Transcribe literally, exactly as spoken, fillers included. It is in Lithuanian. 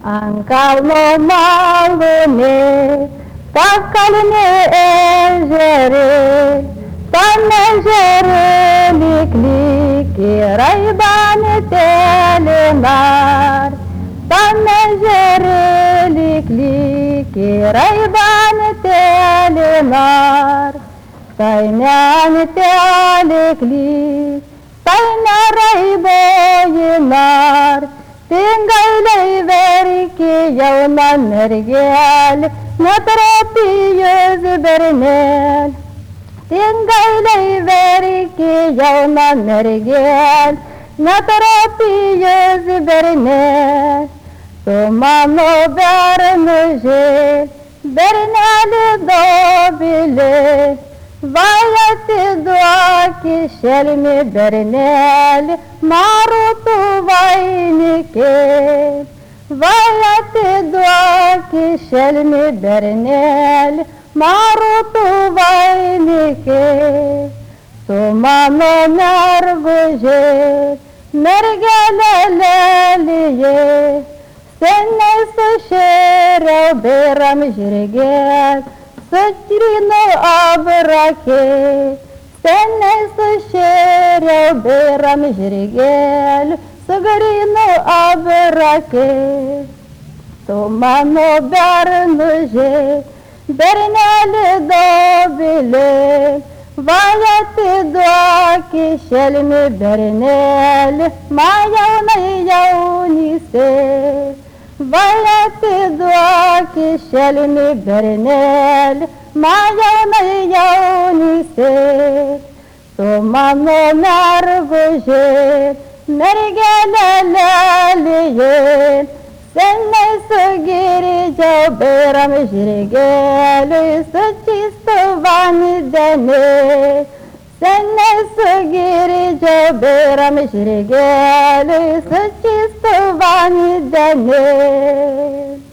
Ang kalmo malune, takalne ejere, tanejere liklik, rayban telemar, tanejere liklik, rayban telemar, taynan teliklik, tayna rayboynar. Tingaylay verki yawman mergel, natrapi yüz bernel. Tingaylay verki yawman mergel, natrapi yüz bernel. Tumano bernuje, bernel dobile. Vayat dua ki şelmi bernel, marutu vaynike. Vayat dua ki şelmi bernel, marutu vaynike. Tumano narguje, mergeleleliye. Senne suşere beram jirgel, Săcrino abrache, sene sășere beram jirgel, săgrino abrache. Tomano bernuje, bernele dobile, vayate doaki şelmi bernele, mayauna yaunise. Vayat dua ki şelmi bernel, mayana yaunise. Tumano narguje, mergeleleliye. Senne sugiri jauberam jirgelu, suchistu vani dene. Senne sugiri jauberam jirgelu, suchistu vani dene.